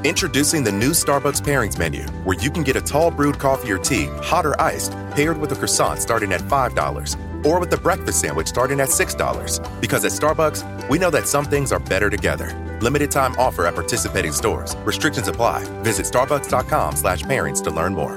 Introducing the new Starbucks Pairings menu, where you can get a tall brewed coffee or tea, hot or iced, paired with a croissant starting at $5, or with a breakfast sandwich starting at $6. Because at Starbucks, we know that some things are better together. Limited time offer at participating stores. Restrictions apply. Visit starbucks.com/pairings to learn more.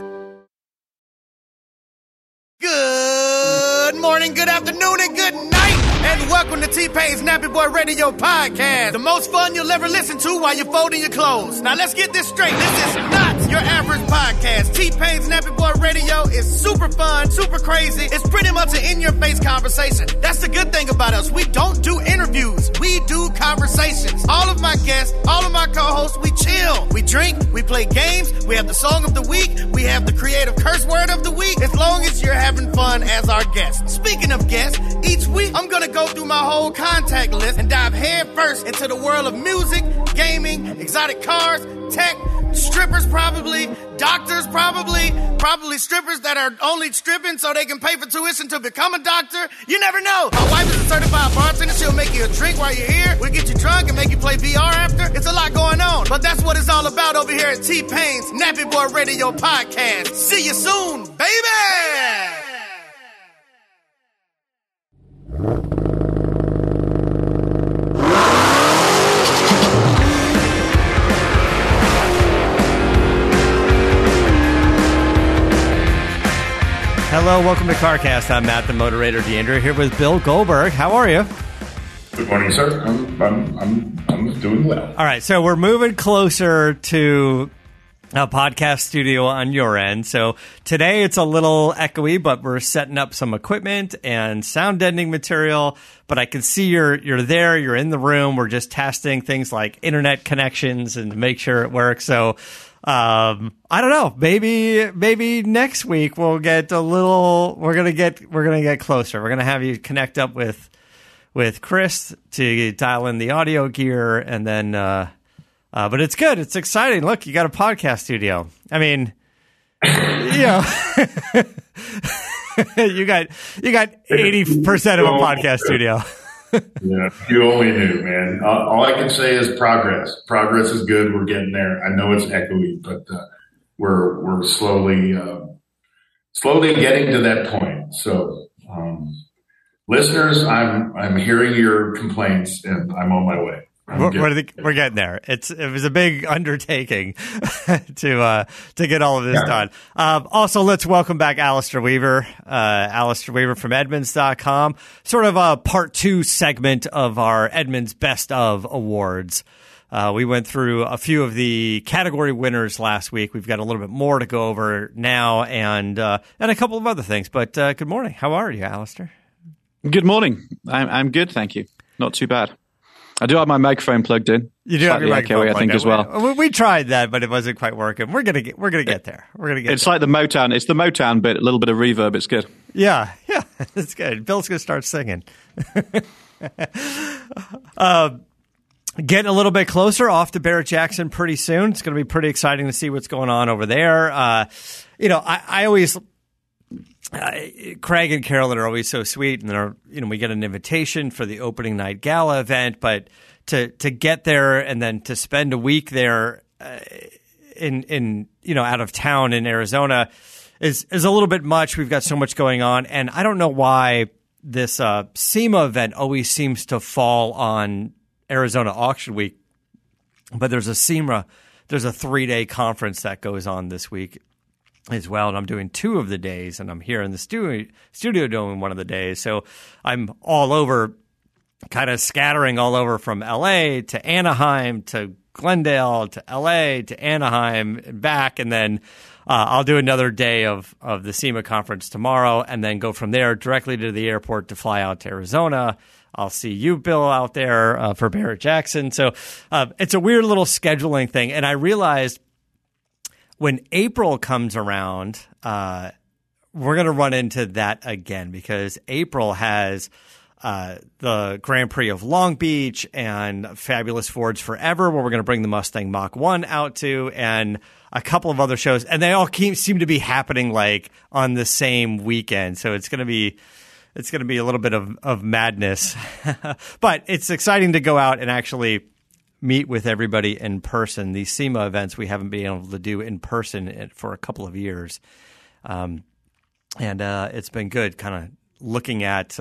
Good morning, good afternoon, and good night. And welcome to T-Pain's Nappy Boy Radio Podcast. The most fun you'll ever listen to while you're folding your clothes. Now let's get this straight. This is not your average podcast. T-Pain's Nappy Boy Radio is super fun, super crazy. It's pretty much an in-your-face conversation. That's the good thing about us. We don't do interviews. We do conversations. All of my guests, all of my co-hosts, we chill. We drink, we play games. We have the song of the week. We have the creative curse word of the week. As long as you're having fun as our guest. Speaking of guests, each week I'm going to go through my whole contact list and dive head first into the world of music, gaming, exotic cars, tech, strippers probably, doctors probably strippers that are only stripping so they can pay for tuition to become a doctor. You never know. My wife is a certified bartender. She'll make you a drink while you're here. We'll get you drunk and make you play VR after. It's a lot going on. But that's what it's all about over here at T-Pain's Nappy Boy Radio Podcast. See you soon, baby! Hello, welcome to CarCast. I'm Matt, the moderator, DeAndre, here with Bill Goldberg. How are you? Good morning, sir. I'm doing well. All right, so we're moving closer to a podcast studio on your end. So today it's a little echoey, but we're setting up some equipment and sound deadening material. But I can see you're there, you're in the room. We're just testing things like internet connections and to make sure it works. So I don't know. Maybe next week we'll get a little. We're gonna get closer. We're gonna have you connect up with Chris to dial in the audio gear, and then. But it's good. It's exciting. Look, you got a podcast studio. I mean, you know, you got 80% of a podcast studio. Yeah, you only knew, man. All I can say is progress. Progress is good. We're getting there. I know it's echoey, but we're slowly getting to that point. So, listeners, I'm hearing your complaints, and I'm on my way. We're getting there. It was a big undertaking to get all of this done. Also, let's welcome back Alistair Weaver. Alistair Weaver from Edmunds.com. Sort of a part 2 segment of our Edmunds Best of Awards. We went through a few of the category winners last week. We've got a little bit more to go over now, and a couple of other things. But good morning. How are you, Alistair? Good morning. I'm good, thank you. Not too bad. I do have my microphone plugged in. You do have your microphone plugged in, as well. We tried that, but it wasn't quite working. We're gonna get there. It's like the Motown. It's the Motown bit. A little bit of reverb. It's good. Yeah, it's good. Bill's gonna start singing. Getting a little bit closer off to Barrett-Jackson pretty soon. It's going to be pretty exciting to see what's going on over there. I always. Craig and Carolyn are always so sweet, and we get an invitation for the opening night gala event, but to get there and then to spend a week there in out of town in Arizona is a little bit much. We've got so much going on, and I don't know why this SEMA event always seems to fall on Arizona Auction Week, but there's a 3-day conference that goes on this week as well, and I'm doing 2 of the days, and I'm here in the studio doing one of the days. So I'm all over, kind of scattering all over from LA to Anaheim to Glendale to LA to Anaheim and back, and then I'll do another day of the SEMA conference tomorrow, and then go from there directly to the airport to fly out to Arizona. I'll see you, Bill, out there for Barrett-Jackson. So it's a weird little scheduling thing, and I realized when April comes around, we're going to run into that again, because April has the Grand Prix of Long Beach and Fabulous Fords Forever, where we're going to bring the Mustang Mach-1 out to, and a couple of other shows. And they all seem to be happening like on the same weekend. So it's going to be a little bit of madness. But it's exciting to go out and actually meet with everybody in person. These SEMA events we haven't been able to do in person for a couple of years. And it's been good kind of looking at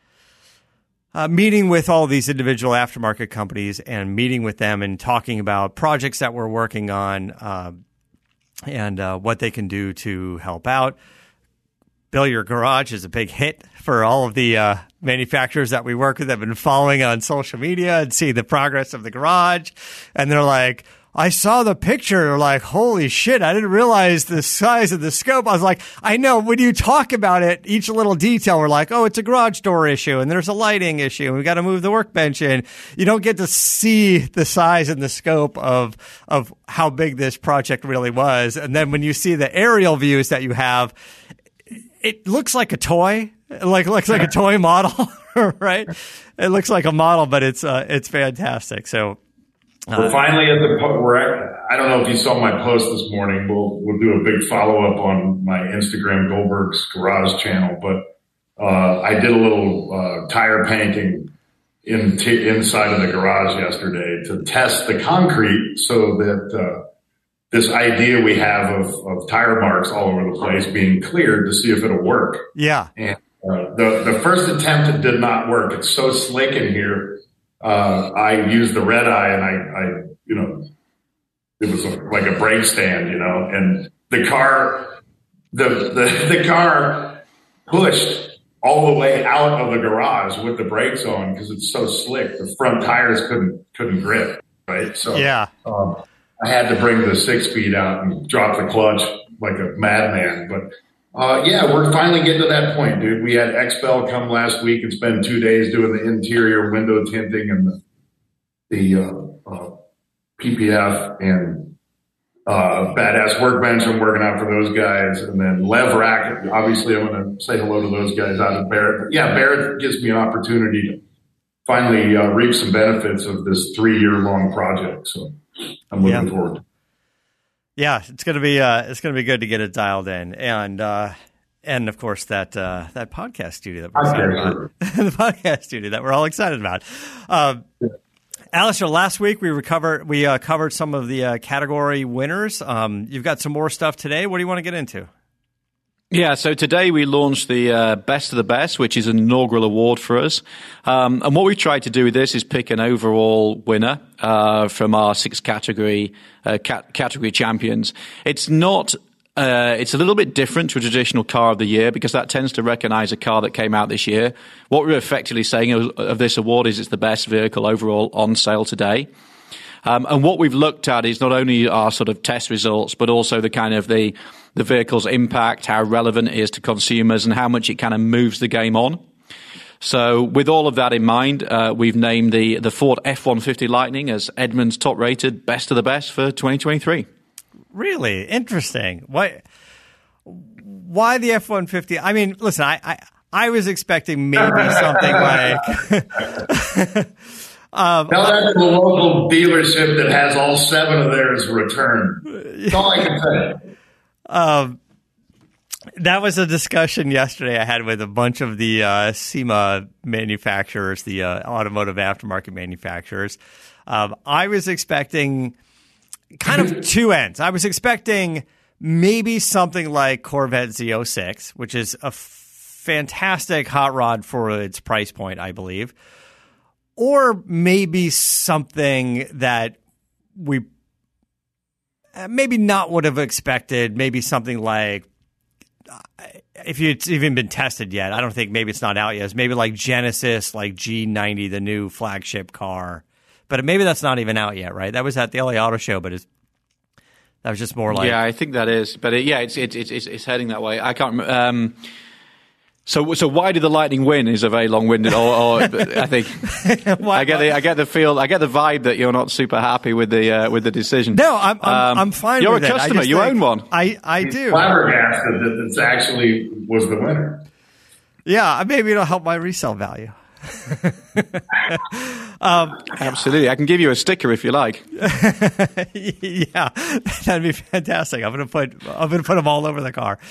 meeting with all these individual aftermarket companies and meeting with them and talking about projects that we're working on and what they can do to help out. Bill Your Garage is a big hit for all of the manufacturers that we work with. I've been following on social media and see the progress of the garage. And they're like, I saw the picture. They're like, holy shit, I didn't realize the size of the scope. I was like, I know. When you talk about it, each little detail, we're like, oh, it's a garage door issue and there's a lighting issue and we got to move the workbench in. You don't get to see the size and the scope of how big this project really was. And then when you see the aerial views that you have, it looks like a toy, looks like a toy model, right? It looks like a model, but it's fantastic. So we're finally at the point where I don't know if you saw my post this morning. We'll do a big follow up on my Instagram Goldberg's Garage channel, but I did a little tire painting inside of the garage yesterday to test the concrete, so that this idea we have of tire marks all over the place being cleared to see if it'll work. Yeah. And the first attempt, it did not work. It's so slick in here. I used the red eye and it was like a brake stand, and the car, the car pushed all the way out of the garage with the brakes on because it's so slick. The front tires couldn't grip. Right. So, yeah. I had to bring the 6-speed out and drop the clutch like a madman. But, we're finally getting to that point, dude. We had XPEL come last week and spend 2 days doing the interior window tinting and the PPF and Badass Workbench I'm working out for those guys. And then Lev Rack, obviously I'm going to say hello to those guys out of Barrett. But yeah, Barrett gives me an opportunity to finally reap some benefits of this 3-year-long project. So I'm looking forward. Yeah, it's gonna be good to get it dialed in, and of course that podcast studio that we're excited about. The podcast studio that we're all excited about. Alistair, last week we covered some of the category winners. You've got some more stuff today. What do you want to get into? Yeah, so today we launched the Best of the Best, which is an inaugural award for us. And what we tried to do with this is pick an overall winner from our 6 category champions. It's not it's a little bit different to a traditional car of the year because that tends to recognize a car that came out this year. What we're effectively saying of this award is it's the best vehicle overall on sale today. And what we've looked at is not only our sort of test results, but also the kind of the vehicle's impact, how relevant it is to consumers, and how much it kind of moves the game on. So with all of that in mind, we've named the Ford F-150 Lightning as Edmunds' top-rated Best of the Best for 2023. Really? Interesting. Why the F-150? I mean, listen, I was expecting maybe something like... Tell that to the local dealership that has all 7 of theirs returned. That's all I can say. That was a discussion yesterday I had with a bunch of the SEMA manufacturers, the automotive aftermarket manufacturers. I was expecting kind of 2 ends. I was expecting maybe something like Corvette Z06, which is a fantastic hot rod for its price point, I believe. Or maybe something that we maybe not would have expected, maybe something like, if it's even been tested yet, I don't think maybe it's not out yet, it's maybe like Genesis, like G90, the new flagship car. But maybe that's not even out yet, right? That was at the LA Auto Show, but that was just more like... Yeah, I think that is. But it's heading that way. I can't remember... So why did the Lightning win is a very long-winded, or I think I get the vibe that you're not super happy with the decision. No, I'm fine. You're with a customer. You own one. I do. Flabbergasted that this actually was the winner. Yeah, maybe it'll help my resale value. Absolutely, I can give you a sticker if you like. Yeah, that'd be fantastic. I'm gonna put them all over the car.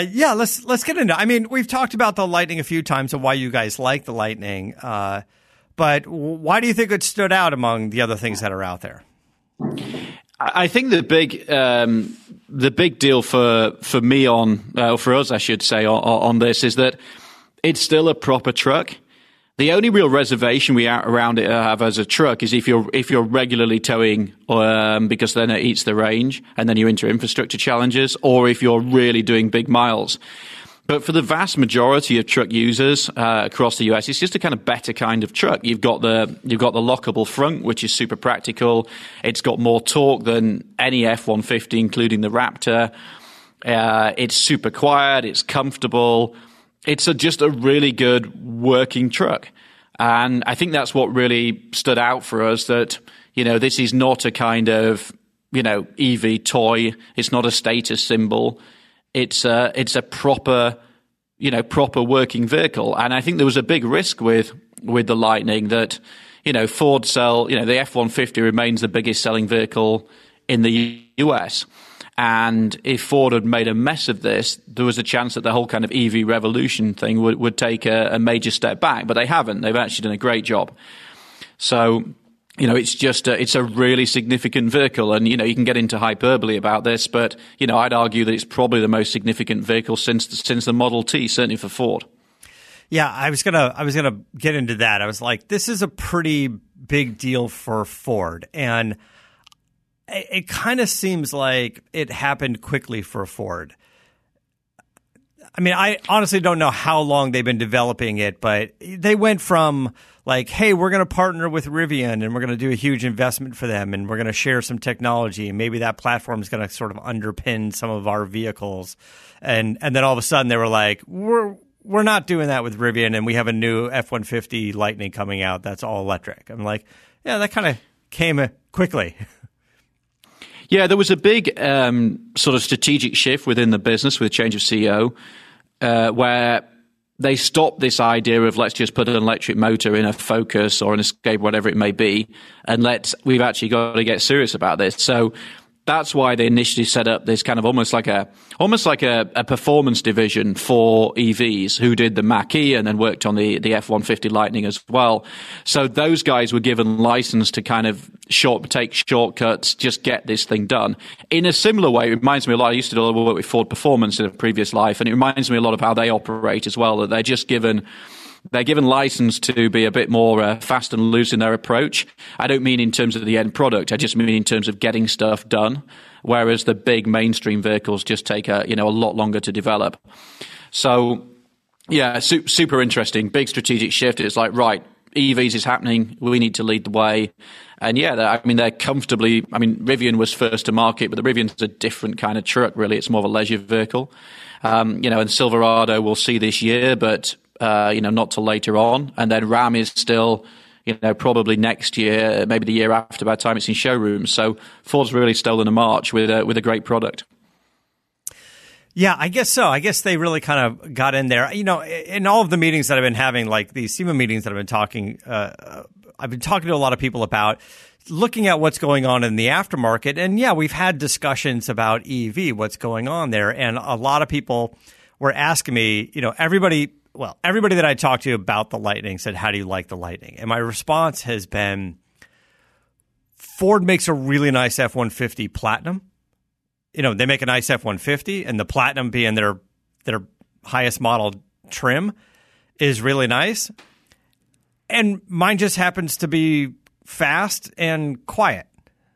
Let's get into it. I mean, we've talked about the Lightning a few times and why you guys like the Lightning. But why do you think it stood out among the other things that are out there? I think the big deal for me for us, I should say, on this is that it's still a proper truck. The only real reservation we around it have as a truck is if you're regularly towing, because then it eats the range and then you're into infrastructure challenges, or if you're really doing big miles. But for the vast majority of truck users across the US, it's just a kind of better kind of truck. You've got the lockable front, which is super practical. It's got more torque than any F-150, including the Raptor. It's super quiet. It's comfortable. It's just a really good working truck. And I think that's what really stood out for us, that, this is not a kind of, EV toy. It's not a status symbol. It's a proper working vehicle. And I think there was a big risk with the Lightning that, Ford the F-150 remains the biggest selling vehicle in the US. And if Ford had made a mess of this, there was a chance that the whole kind of EV revolution thing would take a major step back. But they haven't. They've actually done a great job. So, it's a really significant vehicle. And, you can get into hyperbole about this, but, I'd argue that it's probably the most significant vehicle since the Model T, certainly for Ford. Yeah, I was gonna get into that. I was like, this is a pretty big deal for Ford. And it kind of seems like it happened quickly for Ford. I mean, I honestly don't know how long they've been developing it, but they went from like, hey, we're going to partner with Rivian and we're going to do a huge investment for them and we're going to share some technology and maybe that platform is going to sort of underpin some of our vehicles. And then all of a sudden they were like, we're not doing that with Rivian and we have a new F-150 Lightning coming out that's all electric. I'm like, yeah, that kind of came quickly. Yeah, there was a big sort of strategic shift within the business with change of CEO, where they stopped this idea of let's just put an electric motor in a Focus or an Escape, whatever it may be, and we've actually got to get serious about this. So that's why they initially set up this kind of almost like a performance division for EVs, who did the Mach-E and then worked on the F-150 Lightning as well. So those guys were given license to kind of take shortcuts, just get this thing done. In a similar way, it reminds me a lot. I used to do a lot of work with Ford Performance in a previous life, and it reminds me a lot of how they operate as well, that they're given license to be a bit more fast and loose in their approach. I don't mean in terms of the end product. I just mean in terms of getting stuff done, whereas the big mainstream vehicles just take a lot longer to develop. So, yeah, super interesting. Big strategic shift. It's like, right, EVs is happening. We need to lead the way. And yeah, they're comfortably. I mean, Rivian was first to market, but the Rivian's a different kind of truck. Really, it's more of a leisure vehicle. And Silverado we'll see this year, but not till later on. And then Ram is still, probably next year, maybe the year after, by the time it's in showrooms. So Ford's really stolen a march with a great product. Yeah, I guess so. I guess they really kind of got in there. In all of the meetings that I've been having, like these SEMA meetings that I've been talking to a lot of people about looking at what's going on in the aftermarket. And yeah, we've had discussions about EV, what's going on there. And a lot of people were asking me, everybody that I talked to about the Lightning said, how do you like the Lightning? And my response has been, Ford makes a really nice F-150 Platinum. They make a nice F-150, and the Platinum being their highest model trim is really nice. And mine just happens to be fast and quiet.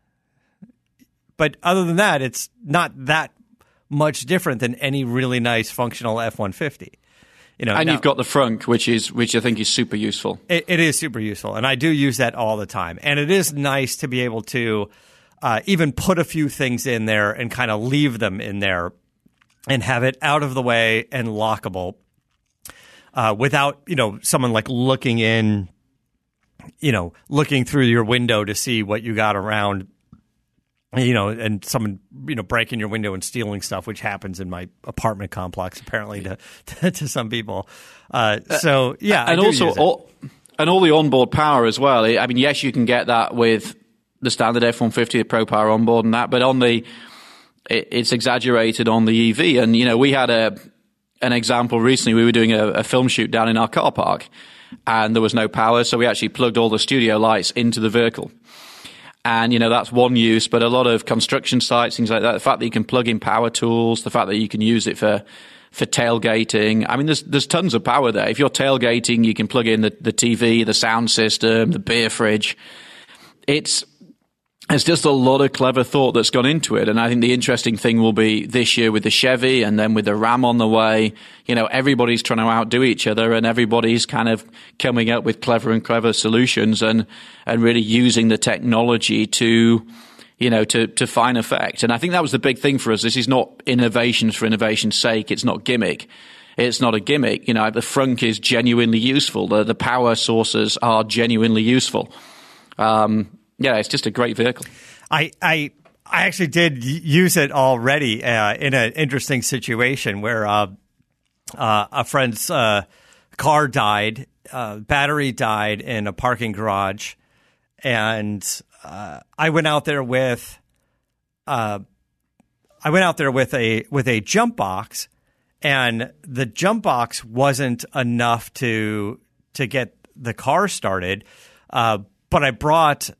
But other than that, it's not that much different than any really nice functional F-150. You've got the frunk, which I think is super useful. It is super useful, and I do use that all the time. And it is nice to be able to even put a few things in there and kind of leave them in there and have it out of the way and lockable without, someone like looking through your window to see what you got around, and someone, breaking your window and stealing stuff, which happens in my apartment complex, apparently to some people. So yeah. And also all the onboard power as well. Yes, you can get that with the standard F-150, the Pro Power onboard and that, but it's exaggerated on the EV. And, we had an example recently. We were doing a film shoot down in our car park, and there was no power. So we actually plugged all the studio lights into the vehicle. And, that's one use, but a lot of construction sites, things like that, the fact that you can plug in power tools, the fact that you can use it for tailgating. I mean, there's tons of power there. If you're tailgating, you can plug in the TV, the sound system, the beer fridge. It's just a lot of clever thought that's gone into it. And I think the interesting thing will be this year with the Chevy and then with the Ram on the way, everybody's trying to outdo each other and everybody's kind of coming up with clever solutions and really using the technology to fine effect. And I think that was the big thing for us. This is not innovation for innovation's sake. It's not gimmick. It's not a gimmick. The frunk is genuinely useful. The power sources are genuinely useful. It's just a great vehicle. I actually did use it already in an interesting situation where a friend's car died, battery died in a parking garage, and I went out there with a jump box, and the jump box wasn't enough to get the car started, but I brought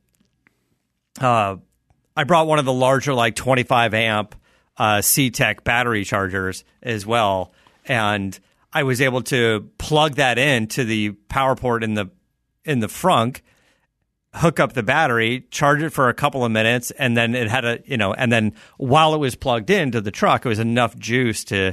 one of the larger, like 25 amp C-Tech battery chargers as well, and I was able to plug that into the power port in the frunk, hook up the battery, charge it for a couple of minutes, and then it had and then while it was plugged into the truck, it was enough juice to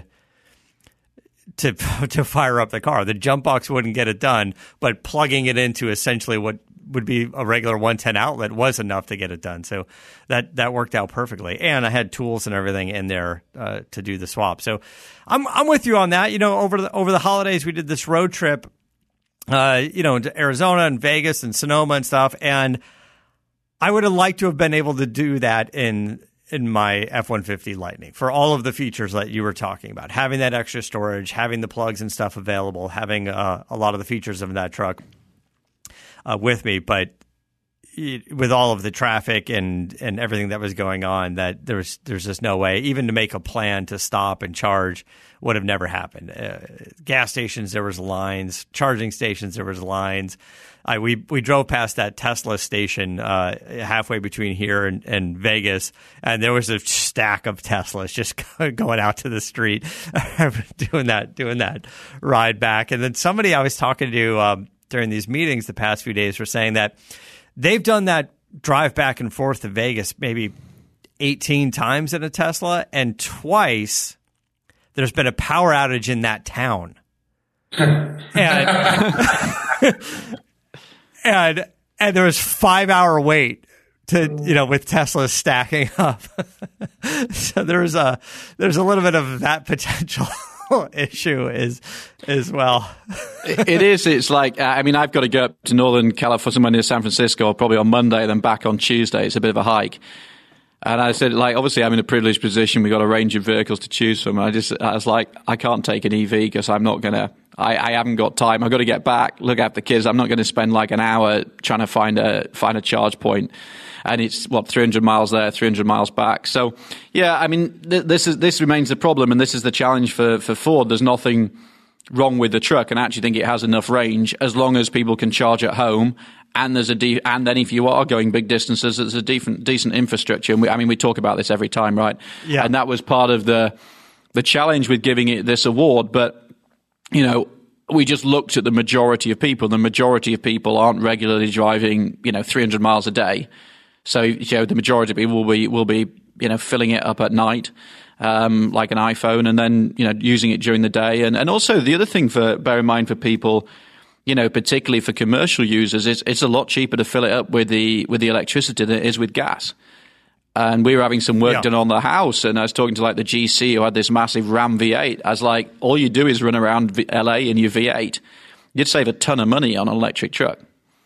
fire up the car. The jump box wouldn't get it done, but plugging it into essentially what would be a regular 110 outlet was enough to get it done. So that worked out perfectly. And I had tools and everything in there to do the swap. So I'm with you on that. Over the holidays, we did this road trip, to Arizona and Vegas and Sonoma and stuff. And I would have liked to have been able to do that in my F-150 Lightning for all of the features that you were talking about, having that extra storage, having the plugs and stuff available, having a lot of the features of that truck with me. But with all of the traffic and everything that was going on, that there's just no way, even to make a plan to stop and charge would have never happened. Gas stations, there was lines. Charging stations, there was lines. We drove past that Tesla station halfway between here and Vegas, and there was a stack of Teslas just going out to the street, doing that ride back. And then somebody I was talking to during these meetings the past few days were saying that they've done that drive back and forth to Vegas maybe 18 times in a Tesla, and twice there's been a power outage in that town. And there was 5-hour wait to, with Tesla stacking up. So there's a little bit of that potential issue as well. It is. It's like, I've got to go up to Northern California, somewhere near San Francisco, probably on Monday, then back on Tuesday. It's a bit of a hike. And I said, obviously I'm in a privileged position. We've got a range of vehicles to choose from. I was like, I can't take an EV because I'm not going to, I haven't got time. I've got to get back, look after the kids. I'm not going to spend like an hour trying to find a charge point. And it's 300 miles there, 300 miles back. So yeah, this remains the problem. And this is the challenge for Ford. There's nothing wrong with the truck, and I actually think it has enough range as long as people can charge at home. And and then if you are going big distances, there's a decent infrastructure. And we talk about this every time, right? Yeah. And that was part of the challenge with giving it this award. But, we just looked at the majority of people. The majority of people aren't regularly driving, 300 miles a day. So, the majority of people will be, filling it up at night, like an iPhone, and then, using it during the day. And also the other thing bear in mind for people, particularly for commercial users, it's a lot cheaper to fill it up with the electricity than it is with gas. And we were having some work done on the house, and I was talking to the GC who had this massive Ram V8. I was like, all you do is run around LA in your V8. You'd save a ton of money on an electric truck.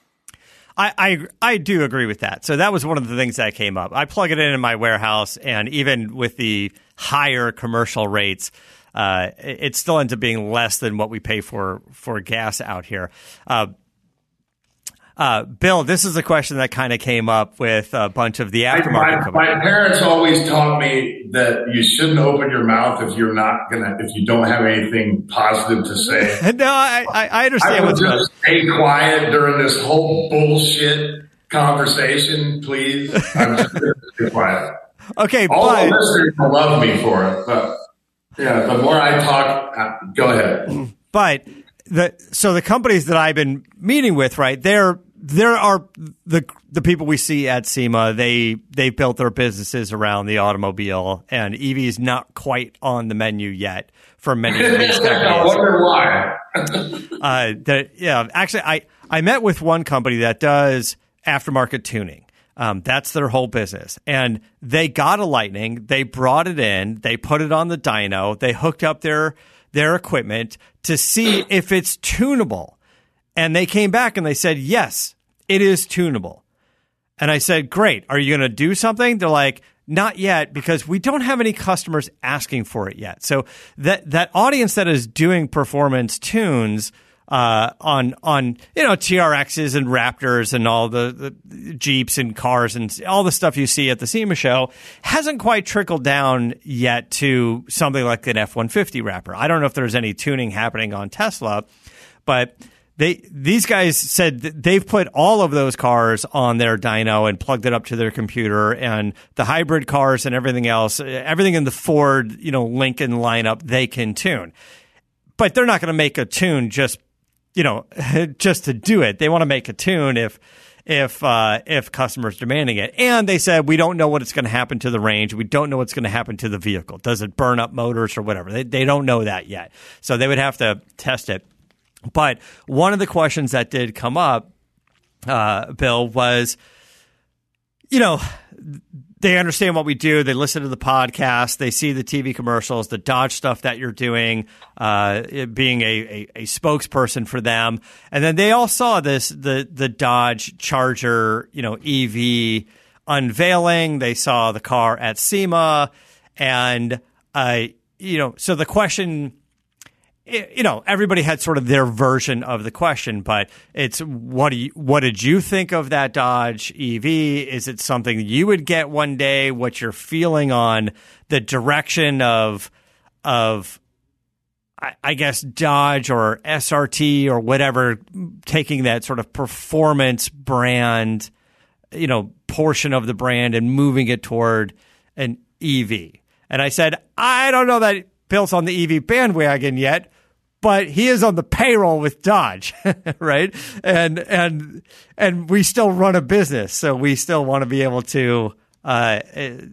I do agree with that. So that was one of the things that came up. I plug it in my warehouse, and even with the higher commercial rates, it still ends up being less than what we pay for gas out here. Bill, this is a question that kind of came up with a bunch of the aftermarket. My parents always taught me that you shouldn't open your mouth if you don't have anything positive to say. No, I understand. I would just stay quiet during this whole bullshit conversation, please. I'm just going to stay quiet. Okay, all the listeners will love me for it, but yeah, the more I talk, go ahead. But the companies that I've been meeting with, right? There are the people we see at SEMA. They built their businesses around the automobile, and EV is not quite on the menu yet for many of these companies. I wonder why. Actually, I met with one company that does aftermarket tuning. That's their whole business. And they got a Lightning, they brought it in, they put it on the dyno, they hooked up their equipment to see if it's tunable. And they came back and they said, yes, it is tunable. And I said, great. Are you going to do something? They're like, not yet, because we don't have any customers asking for it yet. So that audience that is doing performance tunes on TRXs and Raptors and all the Jeeps and cars and all the stuff you see at the SEMA show hasn't quite trickled down yet to something like an F-150 Raptor. I don't know if there's any tuning happening on Tesla, but these guys said that they've put all of those cars on their dyno and plugged it up to their computer, and the hybrid cars and everything else, everything in the Ford, Lincoln lineup, they can tune. But they're not going to make a tune just to do it. They want to make a tune if customers demanding it. And they said, we don't know what it's going to happen to the range. We don't know what's going to happen to the vehicle. Does it burn up motors or whatever? They don't know that yet. So they would have to test it. But one of the questions that did come up, Bill, was, they understand what we do. They listen to the podcast. They see the TV commercials, the Dodge stuff that you're doing, being a spokesperson for them. And then they all saw the Dodge Charger, EV unveiling. They saw the car at SEMA. And, so the question, everybody had sort of their version of the question, but it's what did you think of that Dodge EV? Is it something you would get one day? What's your feeling on the direction of I guess Dodge or SRT or whatever, taking that sort of performance brand, portion of the brand and moving it toward an EV? And I said, I don't know that Bill's on the EV bandwagon yet, but he is on the payroll with Dodge, right? And we still run a business, so we still want to be able to. I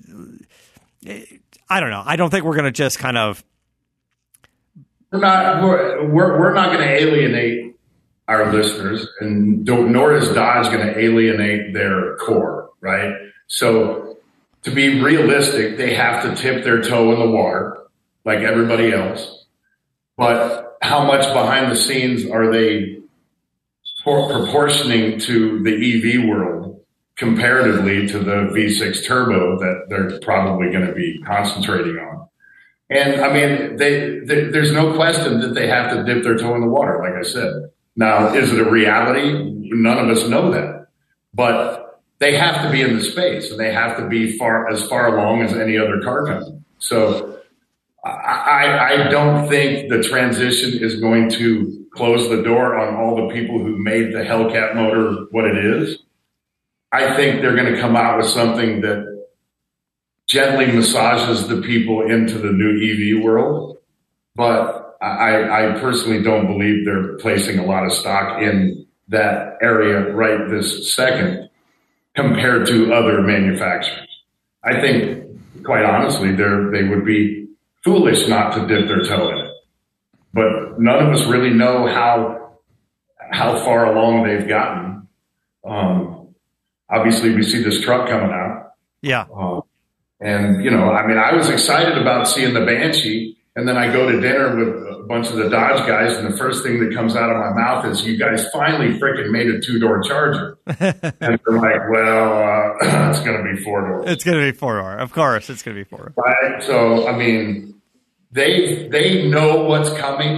don't know. I don't think we're going to just kind of. We're not going to alienate our listeners, and nor is Dodge going to alienate their core, right? So to be realistic, they have to tip their toe in the water like everybody else, but how much behind the scenes are they proportioning to the EV world comparatively to the V6 turbo that they're probably going to be concentrating on? And I mean, there's no question that they have to dip their toe in the water, like I said. Now, is it a reality? None of us know that, but they have to be in the space and they have to be as far along as any other car company. So I don't think the transition is going to close the door on all the people who made the Hellcat motor what it is. I think they're going to come out with something that gently massages the people into the new EV world. But I personally don't believe they're placing a lot of stock in that area right this second compared to other manufacturers. I think, quite honestly, they would be foolish not to dip their toe in it. But none of us really know how far along they've gotten. Obviously, we see this truck coming out. Yeah. And, I was excited about seeing the Banshee. And then I go to dinner with a bunch of the Dodge guys, and the first thing that comes out of my mouth is, you guys finally freaking made a 2-door Charger. And they're like, well, it's going to be 4-door. It's going to be 4-door. Of course, it's going to be 4-door. Right? So, they know what's coming.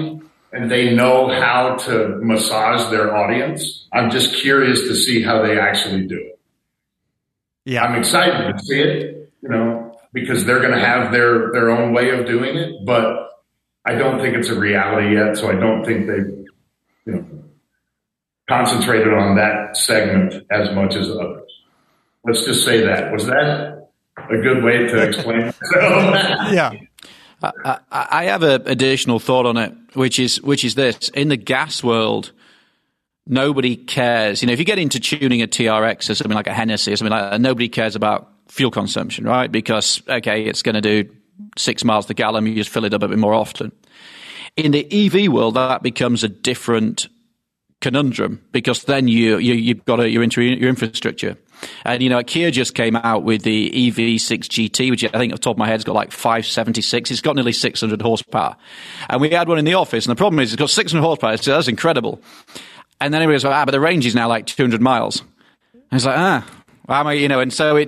and they know how to massage their audience. I'm just curious to see how they actually do it. Yeah. I'm excited to see it, because they're going to have their own way of doing it, but I don't think it's a reality yet. So I don't think they've, concentrated on that segment as much as others. Let's just say that. Was that a good way to explain myself? Yeah. I have an additional thought on it, which is this. In the gas world, nobody cares. If you get into tuning a TRX or something like a Hennessy or something like that, nobody cares about fuel consumption, right? Because, okay, it's going to do 6 miles to gallon. You just fill it up a bit more often. In the EV world, that becomes a different conundrum, because then you've got your infrastructure. And, Kia just came out with the EV6 GT, which I think off the top of my head has got like 576. It's got nearly 600 horsepower. And we had one in the office, and the problem is it's got 600 horsepower. So that's incredible. And then everybody goes, but the range is now like 200 miles. And it's like, and so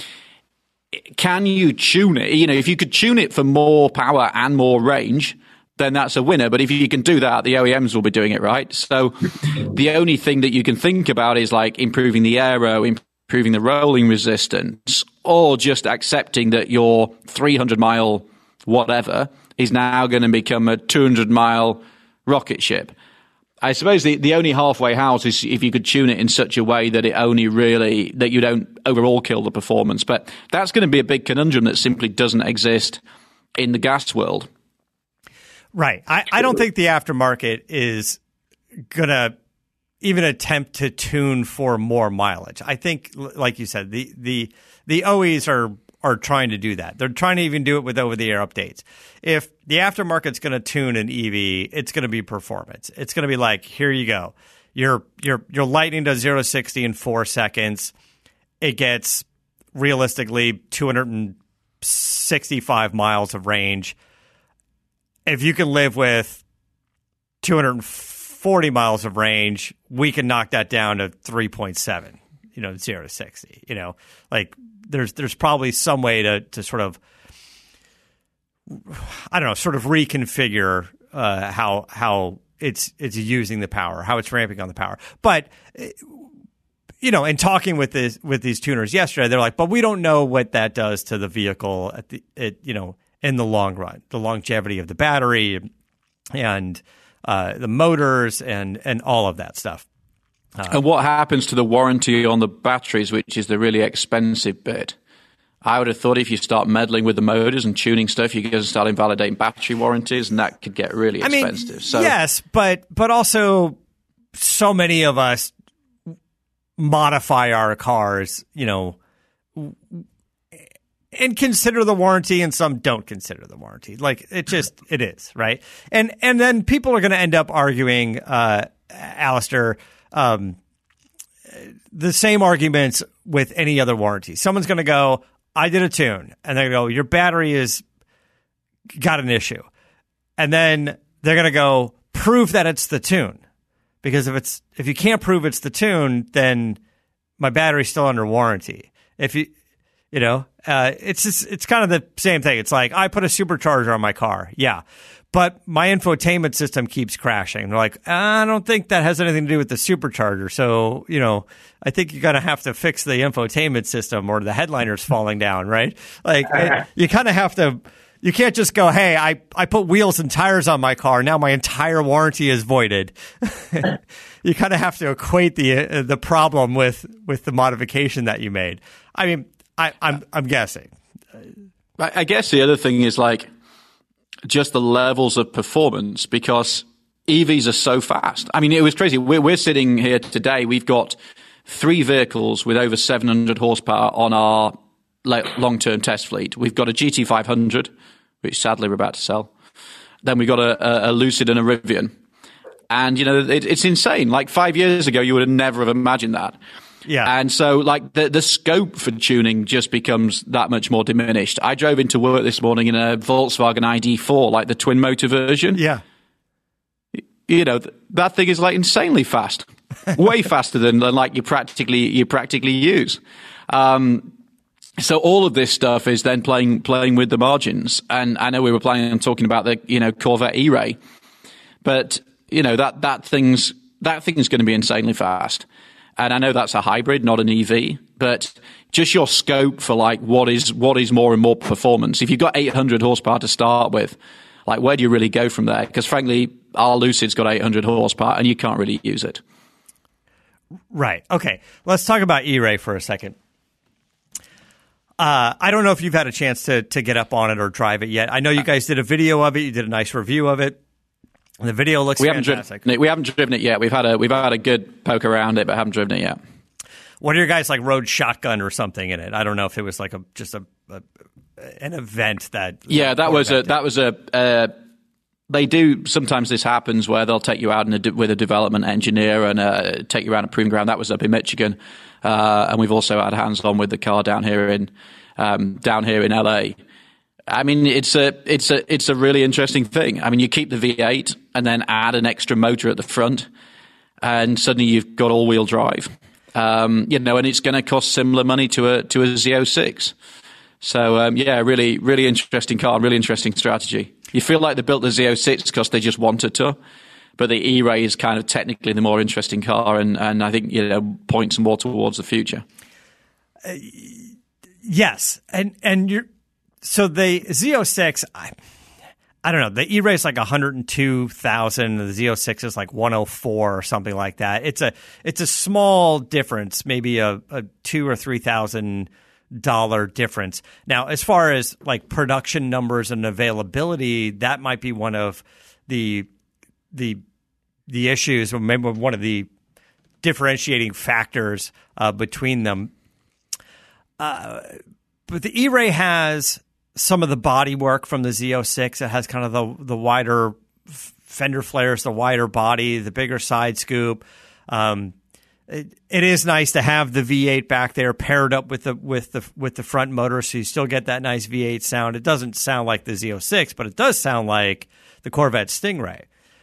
can you tune it? If you could tune it for more power and more range, then that's a winner. But if you can do that, the OEMs will be doing it, right? So the only thing that you can think about is like improving the aero, improving the rolling resistance, or just accepting that your 300-mile whatever is now going to become a 200-mile rocket ship. I suppose the only halfway house is if you could tune it in such a way that that you don't overall kill the performance. But that's going to be a big conundrum that simply doesn't exist in the gas world. Right. I don't think the aftermarket is going to even attempt to tune for more mileage. I think, like you said, the OEs are trying to do that. They're trying to even do it with over-the-air updates. If the aftermarket's going to tune an EV, it's going to be performance. It's going to be like, here you go. Your Lightning does 0 to 60 in 4 seconds. It gets, realistically, 265 miles of range. If you can live with 240 miles of range, we can knock that down to 3.7, 0 to 60. Like there's probably some way to sort of, sort of reconfigure how it's using the power, how it's ramping on the power. But in talking with these tuners yesterday, they're like, but we don't know what that does to the vehicle in the long run, the longevity of the battery and the motors and all of that stuff. And what happens to the warranty on the batteries, which is the really expensive bit? I would have thought if you start meddling with the motors and tuning stuff, you can start invalidating battery warranties, and that could get really expensive. Yes, but also so many of us modify our cars, and consider the warranty, and some don't consider the warranty. Like it is, right? And then people are going to end up arguing, Alistair, the same arguments with any other warranty. Someone's going to go, I did a tune, and they're going to go, your battery is got an issue, and then they're going to go prove that it's the tune, because if you can't prove it's the tune, then my battery's still under warranty. It's kind of the same thing. It's like, I put a supercharger on my car. Yeah. But my infotainment system keeps crashing. They're like, I don't think that has anything to do with the supercharger. So, I think you're going to have to fix the infotainment system, or the headliner's falling down, right? Like, you kind of have to, you can't just go, hey, I put wheels and tires on my car. Now my entire warranty is voided. You kind of have to equate the problem with the modification that you made. I mean, I'm guessing. I guess the other thing is like just the levels of performance, because EVs are so fast. I mean, it was crazy. We're sitting here today. We've got 3 vehicles with over 700 horsepower on our long-term test fleet. We've got a GT500, which sadly we're about to sell. Then we've got a Lucid and a Rivian. And, it's insane. Like 5 years ago, you would have never have imagined that. Yeah. And so, like, the scope for tuning just becomes that much more diminished. I drove into work this morning in a Volkswagen ID4, like the twin motor version. Yeah. That thing is like insanely fast, way faster than like you practically use. So all of this stuff is then playing with the margins. And I know we were planning on talking about the Corvette E-Ray, But that thing's going to be insanely fast. And I know that's a hybrid, not an EV, but just your scope for like what is more and more performance. If you've got 800 horsepower to start with, like where do you really go from there? Because frankly, our Lucid's got 800 horsepower and you can't really use it. Right. Okay. Let's talk about E-Ray for a second. I don't know if you've had a chance to get up on it or drive it yet. I know you guys did a video of it. You did a nice review of it. The video looks fantastic. We haven't driven it yet. We've had a good poke around it, but haven't driven it yet. What are your guys like? Rode shotgun or something in it? I don't know if it was like an event that. Yeah, that was a. They do sometimes. This happens where they'll take you out with a development engineer and take you around a proving ground. That was up in Michigan, and we've also had hands on with the car down here in LA. I mean, it's a really interesting thing. I mean, you keep the V8 and then add an extra motor at the front, and suddenly you've got all-wheel drive. And it's going to cost similar money to a Z06. So really, really interesting car, really interesting strategy. You feel like they built the Z06 because they just wanted to, but the E-Ray is kind of technically the more interesting car, and I think points more towards the future. Yes, and you're. So the Z06, I don't know. The E-Ray is like 102,000. The Z06 is like 104 or something like that. It's a small difference, maybe a $2,000 or $3,000 difference. Now, as far as like production numbers and availability, that might be one of the issues, or maybe one of the differentiating factors between them. But the E-Ray has some of the body work from the Z06. It has kind of the wider fender flares, the wider body, the bigger side scoop. It is nice to have the V8 back there paired up with the front motor, so you still get that nice V8 sound. It doesn't sound like the Z06, but it does sound like the Corvette Stingray.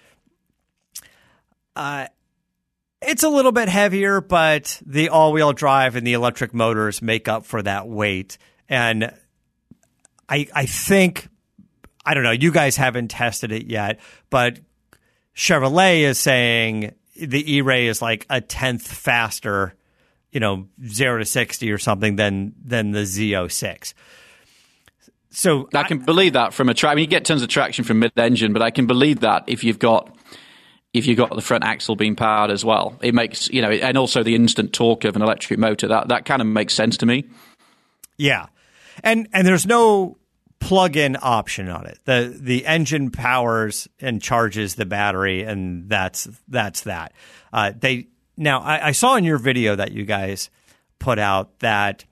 It's a little bit heavier, but the all-wheel drive and the electric motors make up for that weight. And I think, I don't know, you guys haven't tested it yet, but Chevrolet is saying the E-Ray is like a tenth faster, 0 to 60 or something than the Z06. So I can believe that from you get tons of traction from mid-engine, but I can believe that if you've got the front axle being powered as well, it makes, and also the instant torque of an electric motor, that kind of makes sense to me. Yeah. And there's no plug-in option on it. The engine powers and charges the battery, and that's that. I saw in your video that you guys put out that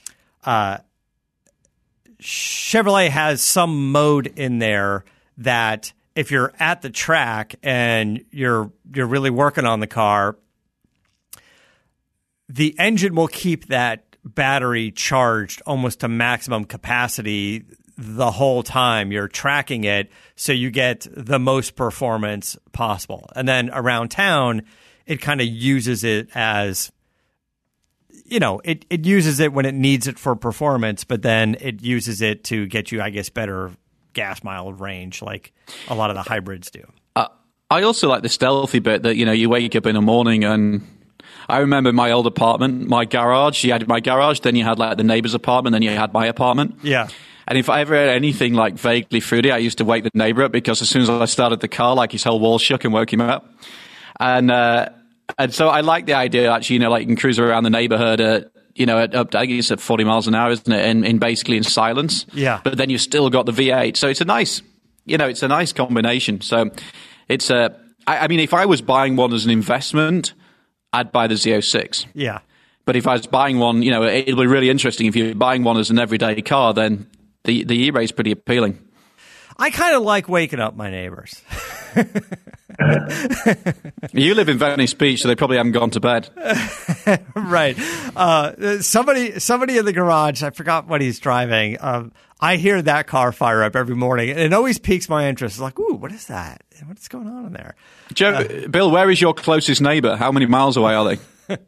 Chevrolet has some mode in there that if you're at the track and you're really working on the car, the engine will keep that battery charged almost to maximum capacity the whole time you're tracking it, so you get the most performance possible. And then around town, it kind of uses it as, it uses it when it needs it for performance, but then it uses it to get you, I guess, better gas mile range like a lot of the hybrids do. I also like the stealthy bit that, you wake up in the morning and I remember my old apartment, my garage, you had my garage, then you had like the neighbor's apartment, then you had my apartment. Yeah. And if I ever had anything like vaguely fruity, I used to wake the neighbor up because as soon as I started the car, like his whole wall shook and woke him up. And so I like the idea actually, like you can cruise around the neighborhood at, up I think it's at 40 miles an hour, isn't it? In basically in silence. Yeah. But then you've still got the V8. So it's a nice combination. So it's I mean, if I was buying one as an investment, I'd buy the Z06. Yeah. But if I was buying one, it'll be really interesting. If you're buying one as an everyday car, then the E-Ray is pretty appealing. I kind of like waking up my neighbors. You live in Venice Beach, so they probably haven't gone to bed. Right. Somebody in the garage, I forgot what he's driving. I hear that car fire up every morning, and it always piques my interest. It's like, ooh, what is that? What's going on in there? Joe, Bill, where is your closest neighbor? How many miles away are they?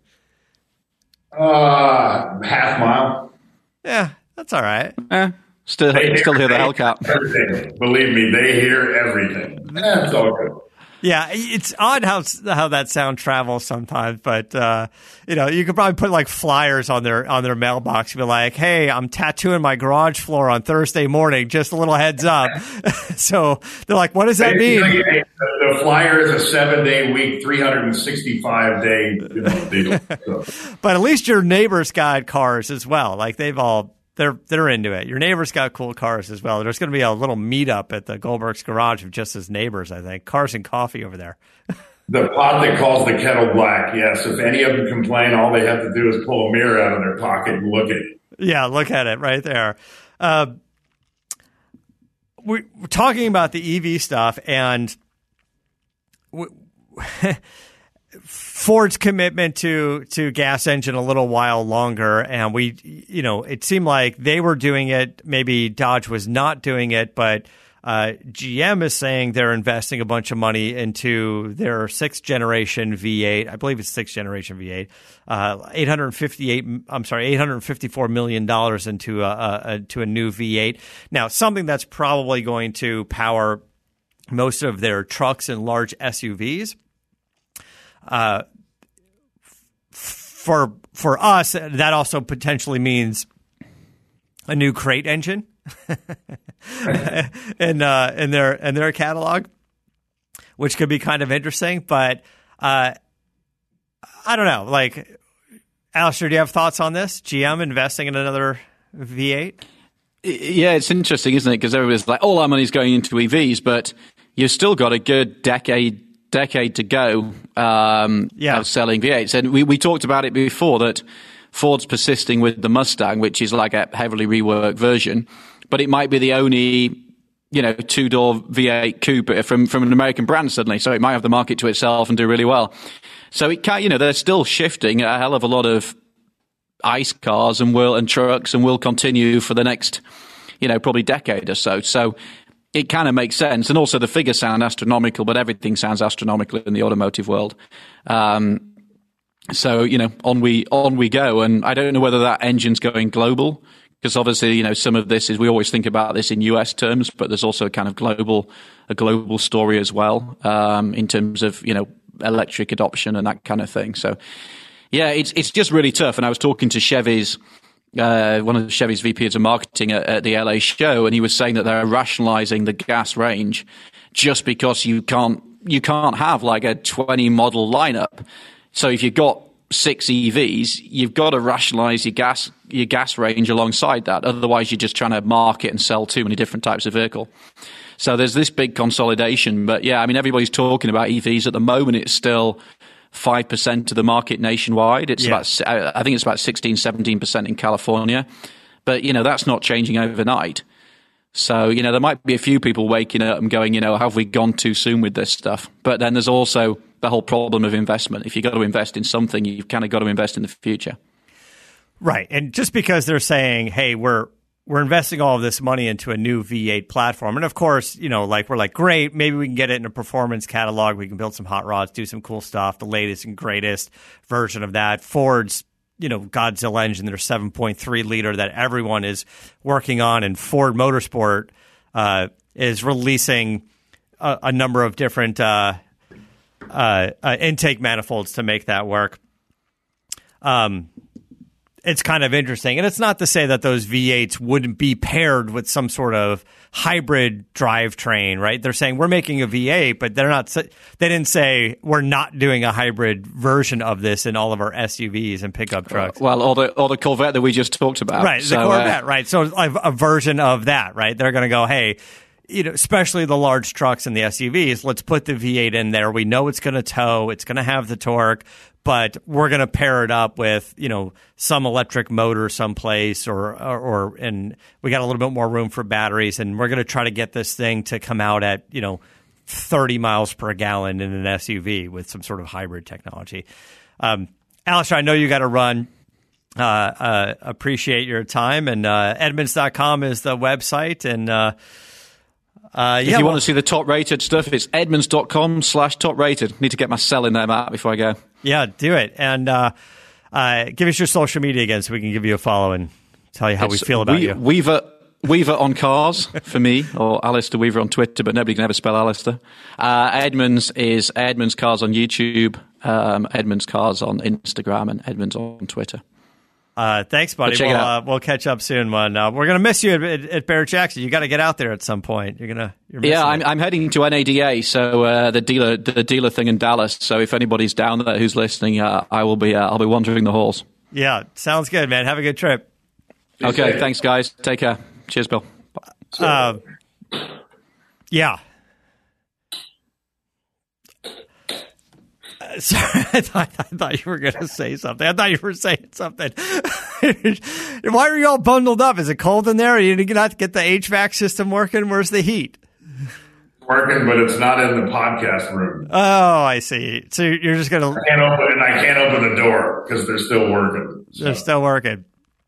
Half mile. Yeah, that's all right. Still hear the Hellcat. Everything. Believe me, they hear everything. It's all good. Yeah, it's odd how that sound travels sometimes, but you could probably put like flyers on their mailbox and be like, "Hey, I'm tattooing my garage floor on Thursday morning. Just a little heads up." So they're like, "What does that mean?" The flyer is a 7-day week, 365-day deal. So. But at least your neighbors got cars as well. Like they're into it. Your neighbors got cool cars as well. There's going to be a little meetup at the Goldberg's garage of just his neighbors, I think. Cars and coffee over there. The pot that calls the kettle black. Yes. If any of them complain, all they have to do is pull a mirror out of their pocket and look at it. Yeah, look at it right there. We're talking about the EV stuff and Ford's commitment to gas engine a little while longer, and it seemed like they were doing it. Maybe Dodge was not doing it, but GM is saying they're investing a bunch of money into their 6th generation V8. I believe it's 6th generation V8. $854 million into a new V8. Now, something that's probably going to power most of their trucks and large SUVs. For us, that also potentially means a new crate engine in their catalog, which could be kind of interesting. But I don't know. Like, Alistair, do you have thoughts on this? GM investing in another V8? Yeah, it's interesting, isn't it? Because everybody's like, all our money's going into EVs, but you've still got a good decade to go of selling V8s. And we talked about it before that Ford's persisting with the Mustang, which is like a heavily reworked version, but it might be the only, two-door V8 coupe from an American brand suddenly. So it might have the market to itself and do really well. So it can't, they're still shifting a hell of a lot of ICE cars and trucks and will continue for the next, probably decade or so. So it kind of makes sense. And also the figures sound astronomical, but everything sounds astronomical in the automotive world. So, on we go. And I don't know whether that engine's going global, because obviously, some of this is, we always think about this in US terms, but there's also a kind of a global story as well, in terms of, electric adoption and that kind of thing. So yeah, it's just really tough. And I was talking to Chevy's, one of Chevy's VPs of marketing at the LA show, and he was saying that they're rationalizing the gas range just because you can't have like a 20 model lineup. So if you've got 6 EVs, you've got to rationalize your gas range alongside that. Otherwise, you're just trying to market and sell too many different types of vehicle. So there's this big consolidation. But yeah, I mean, everybody's talking about EVs at the moment. It's still 5% of the market nationwide. It's about, I think it's about 16-17% in California. But, that's not changing overnight. So, there might be a few people waking up and going, have we gone too soon with this stuff? But then there's also the whole problem of investment. If you've got to invest in something, you've kind of got to invest in the future. Right. And just because they're saying, hey, we're investing all of this money into a new V8 platform. And of course, we're like, great, maybe we can get it in a performance catalog. We can build some hot rods, do some cool stuff, the latest and greatest version of that. Ford's, Godzilla engine, their 7.3 liter that everyone is working on. And Ford Motorsport is releasing a number of different intake manifolds to make that work. It's kind of interesting. And it's not to say that those V8s wouldn't be paired with some sort of hybrid drivetrain, right? They're saying we're making a V8, but they didn't say we're not doing a hybrid version of this in all of our SUVs and pickup trucks. Well, or the Corvette that we just talked about. Right, the Corvette, right. So a version of that, right? They're going to go, hey, especially the large trucks and the SUVs, let's put the V8 in there. We know it's going to tow. It's going to have the torque. But we're going to pair it up with, some electric motor someplace and we got a little bit more room for batteries. And we're going to try to get this thing to come out at, 30 miles per gallon in an SUV with some sort of hybrid technology. Alistair, I know you got to run. Appreciate your time. And Edmunds.com is the website. And if you want to see the top rated stuff, it's Edmunds.com/top rated. Need to get my cell in there, Matt, before I go. Yeah, do it. And give us your social media again so we can give you a follow and tell you how we feel about you. Weaver on cars for me, or Alistair Weaver on Twitter, but nobody can ever spell Alistair. Edmunds is Edmunds Cars on YouTube, Edmunds Cars on Instagram, and Edmunds on Twitter. Thanks, buddy. We'll catch up soon, man. We're gonna miss you at Barrett-Jackson. You got to get out there at some point. You're I'm heading to NADA, so the dealer thing in Dallas. So if anybody's down there who's listening, I'll be wandering the halls. Yeah, sounds good, man. Have a good trip. Okay, thanks, guys. Take care. Cheers, Bill. Yeah. Sorry, I thought you were going to say something. I thought you were saying something. Why are you all bundled up? Is it cold in there? Are you not get the HVAC system working? Where's the heat? Working, but it's not in the podcast room. Oh, I see. So you're just going to... I can't open the door because they're still working. So. They're still working.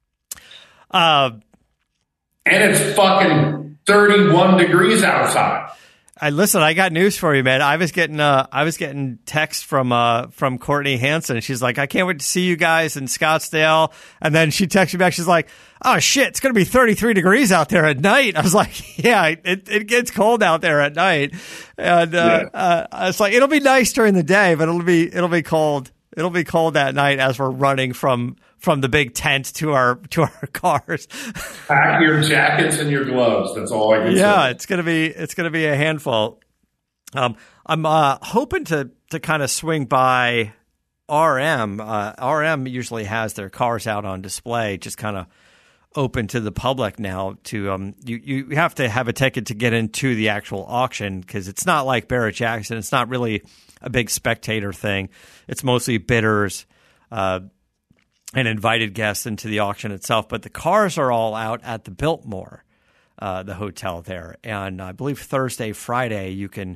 And it's fucking 31 degrees outside. Listen, I got news for you, man. I was getting text from Courtney Hansen. She's like, I can't wait to see you guys in Scottsdale. And then she texted me back. She's like, oh shit, it's going to be 33 degrees out there at night. I was like, yeah, it gets cold out there at night. And, I was like, it'll be nice during the day, but it'll be cold. It'll be cold that night as we're running from the big tent to our cars. Pack your jackets and your gloves. That's all I can say. Yeah, it's gonna be a handful. I'm hoping to kind of swing by RM. RM usually has their cars out on display, just kind of open to the public now. To you have to have a ticket to get into the actual auction because it's not like Barrett-Jackson. It's not really a big spectator thing. It's mostly bidders. And invited guests into the auction itself. But the cars are all out at the Biltmore, the hotel there. And I believe Thursday, Friday, you can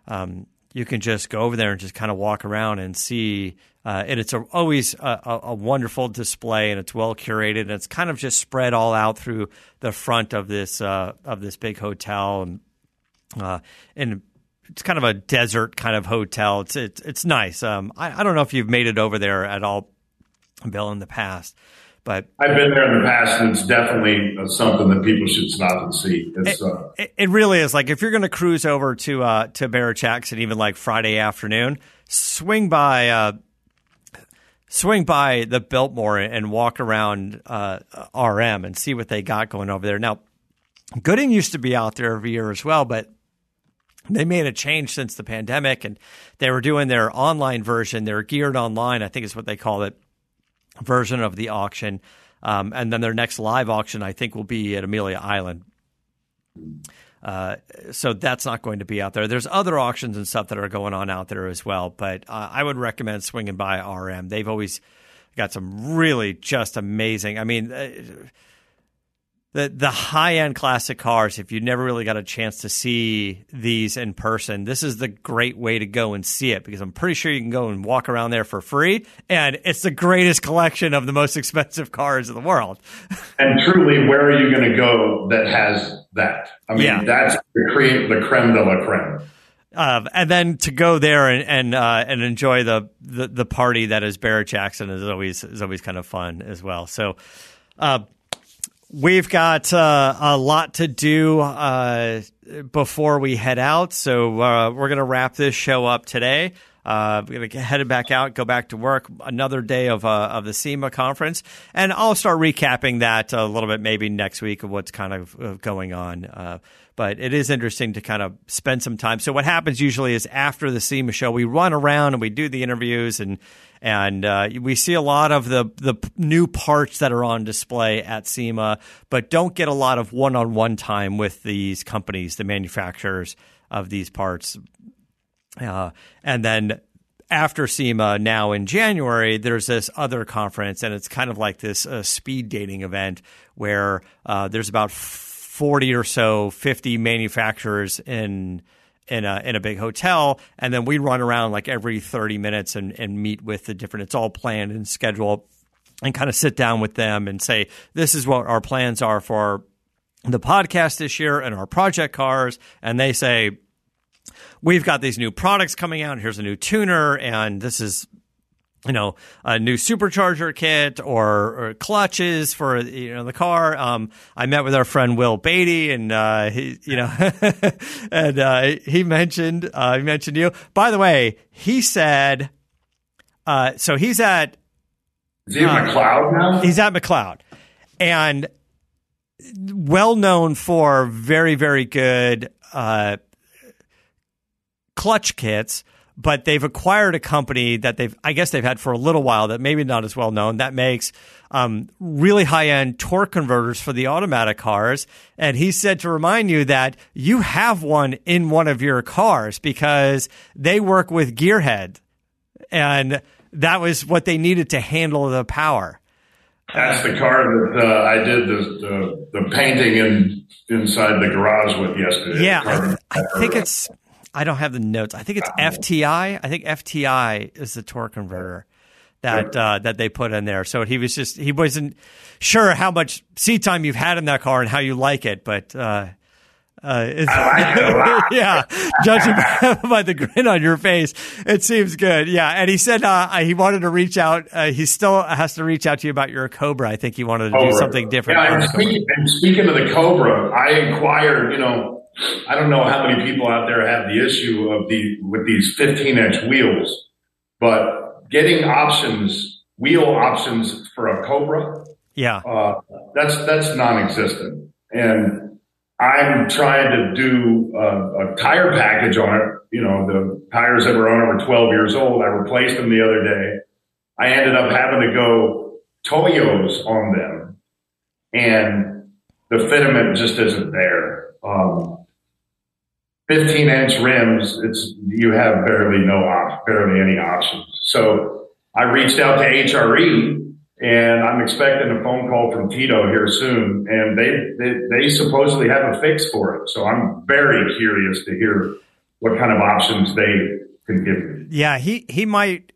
just go over there and just kind of walk around and see. And it's always a wonderful display, and it's well curated. And it's kind of just spread all out through the front of this big hotel, and it's kind of a desert kind of hotel. It's nice. I don't know if you've made it over there at all, Bill, in the past, but I've been there in the past, and it's definitely something that people should stop and see. It really is. Like if you're going to cruise over to Barrett-Jackson, even like Friday afternoon, swing by the Biltmore and walk around RM and see what they got going over there. Now, Gooding used to be out there every year as well, but they made a change since the pandemic, and they were doing their online version, their geared online, I think is what they call it, version of the auction. And then their next live auction, I think, will be at Amelia Island. So that's not going to be out there. There's other auctions and stuff that are going on out there as well, but I would recommend swinging by RM. They've always got some really just amazing. I mean, the high-end classic cars, if you never really got a chance to see these in person, this is the great way to go and see it, because I'm pretty sure you can go and walk around there for free, and it's the greatest collection of the most expensive cars in the world. And truly, where are you going to go that has that? I mean, that's the creme de la creme. And then to go there and enjoy the party that is Barrett-Jackson is always kind of fun as well. So, we've got a lot to do before we head out, so we're going to wrap this show up today. We're going to head back out, go back to work, another day of the SEMA conference, and I'll start recapping that a little bit maybe next week of what's kind of going on. But it is interesting to kind of spend some time. So what happens usually is after the SEMA show, we run around and we do the interviews, and we see a lot of the new parts that are on display at SEMA, but don't get a lot of one-on-one time with these companies, the manufacturers of these parts. And then after SEMA, now in January, there's this other conference, and it's kind of like this speed dating event where there's about 40 or so, 50 manufacturers in a big hotel, and then we run around like every 30 minutes and meet with the different. It's all planned and scheduled, and kind of sit down with them and say, this is what our plans are for the podcast this year and our project cars, and they say, we've got these new products coming out. Here's a new tuner, and this is a new supercharger kit or clutches for, the car. I met with our friend Will Beatty and, he mentioned you. By the way, he said, so he's at, is he at McLeod now? He's at McLeod and well known for very, very good, clutch kits. But they've acquired a company that they've had for a little while that maybe not as well known that makes really high end torque converters for the automatic cars. And he said to remind you that you have one in one of your cars because they work with Gearhead, and that was what they needed to handle the power. That's the car that I did the painting inside the garage with yesterday. Yeah, I think it's. I don't have the notes. I think it's FTI. I think FTI is the torque converter that they put in there. So he wasn't sure how much seat time you've had in that car and how you like it, but I like it a lot. Yeah, judging by the grin on your face, it seems good. Yeah, and he said he wanted to reach out. He still has to reach out to you about your Cobra. I think he wanted to do something different. Yeah, and speaking of the Cobra, I inquired, I don't know how many people out there have the issue with these 15-inch wheels, but getting wheel options for a Cobra, that's non-existent. And I'm trying to do a tire package on it. The tires that were on it were 12 years old. I replaced them the other day. I ended up having to go Toyos on them, and the fitment just isn't there. 15-inch rims, you have barely any options. So I reached out to HRE, and I'm expecting a phone call from Tito here soon, and they supposedly have a fix for it. So I'm very curious to hear what kind of options they can give me. Yeah, he might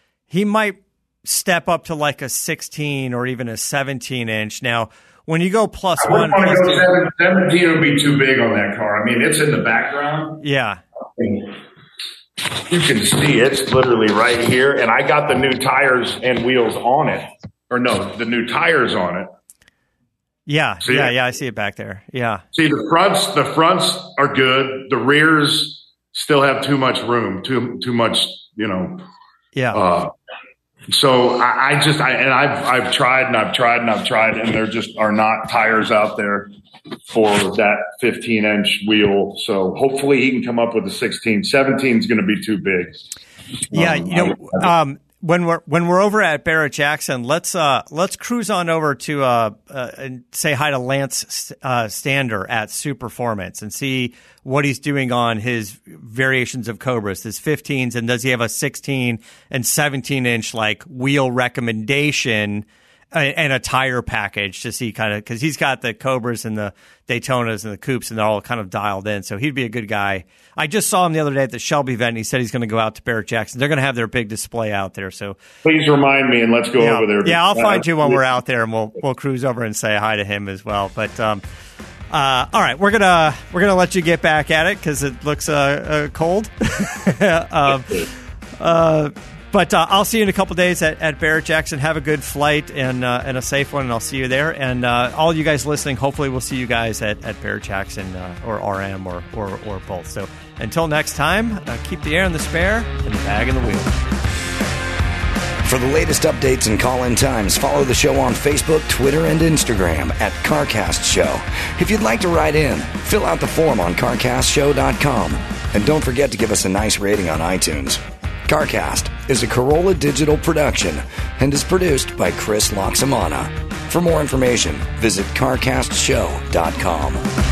step up to like a 16 or even a 17-inch now. When you go plus one, 17 would be too big on that car. I mean, it's in the background. Yeah. You can see it's literally right here. And I got the new tires and wheels on it. Or no, the new tires on it. Yeah. See it? I see it back there. Yeah. See, the fronts are good. The rears still have too much room, too much, Yeah. So I've tried, and there just are not tires out there for that 15-inch wheel. So hopefully he can come up with a 16. 17 is going to be too big. Yeah, when we're over at Barrett Jackson, let's cruise on over to and say hi to Lance Stander at Superformance and see what he's doing on his variations of Cobras, his 15s, and does he have a 16 and 17-inch like wheel recommendation and a tire package to see kind of, because he's got the Cobras and the Daytonas and the Coupes, and they're all kind of dialed in. So he'd be a good guy. I just saw him the other day at the Shelby event, and he said he's going to go out to Barrett Jackson. They're going to have their big display out there. So please remind me, and let's go over there. Yeah, I'll find you when we're out there, and we'll cruise over and say hi to him as well. But all right, we're gonna let you get back at it because it looks cold. But I'll see you in a couple days at Barrett Jackson. Have a good flight and a safe one, and I'll see you there. And all you guys listening, hopefully we'll see you guys at Barrett Jackson or RM or both. So until next time, keep the air in the spare and the bag in the wheel. For the latest updates and call-in times, follow the show on Facebook, Twitter, and Instagram at CarCast Show. If you'd like to write in, fill out the form on CarCastShow.com. And don't forget to give us a nice rating on iTunes. CarCast is a Corolla Digital production and is produced by Chris Loxamana. For more information, visit CarCastShow.com.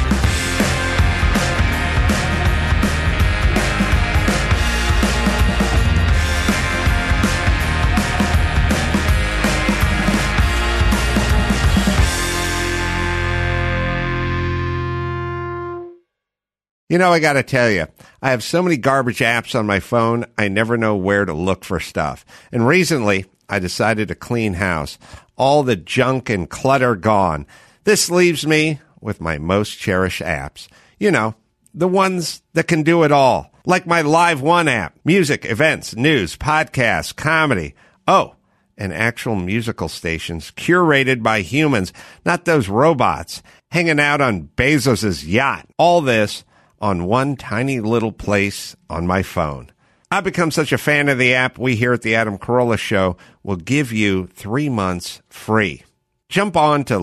You know, I got to tell you, I have so many garbage apps on my phone, I never know where to look for stuff. And recently, I decided to clean house. All the junk and clutter gone. This leaves me with my most cherished apps. You know, the ones that can do it all. Like my Live One app. Music, events, news, podcasts, comedy. Oh, and actual musical stations curated by humans, not those robots hanging out on Bezos's yacht. All this on one tiny little place on my phone. I've become such a fan of the app, we here at the Adam Carolla Show will give you 3 months free. Jump on to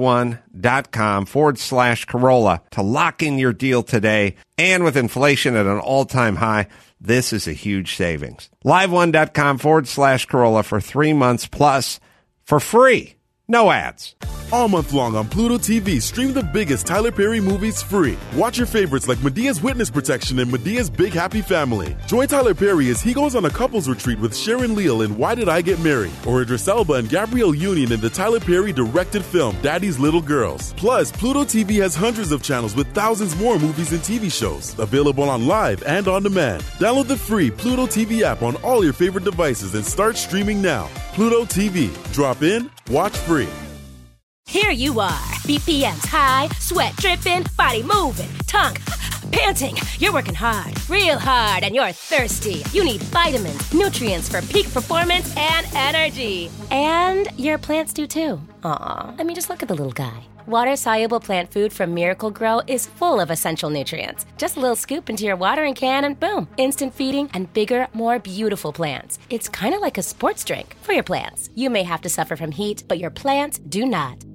liveone.com/Carolla to lock in your deal today. And with inflation at an all-time high, this is a huge savings. liveone.com/Carolla for 3 months plus for free. No ads. All month long on Pluto TV, stream the biggest Tyler Perry movies free. Watch your favorites like Medea's Witness Protection and Medea's Big Happy Family. Join Tyler Perry as he goes on a couples retreat with Sharon Leal in Why Did I Get Married? Or Idris Elba and Gabrielle Union in the Tyler Perry directed film Daddy's Little Girls. Plus, Pluto TV has hundreds of channels with thousands more movies and TV shows. Available on live and on demand. Download the free Pluto TV app on all your favorite devices and start streaming now. Pluto TV. Drop in, watch free. Here you are, BPMs high, sweat dripping, body moving, tongue panting. You're working hard, real hard, and you're thirsty. You need vitamins, nutrients for peak performance and energy. And your plants do too. Aw, I mean, just look at the little guy. Water-soluble plant food from Miracle-Gro is full of essential nutrients. Just a little scoop into your watering can and boom, instant feeding and bigger, more beautiful plants. It's kind of like a sports drink for your plants. You may have to suffer from heat, but your plants do not.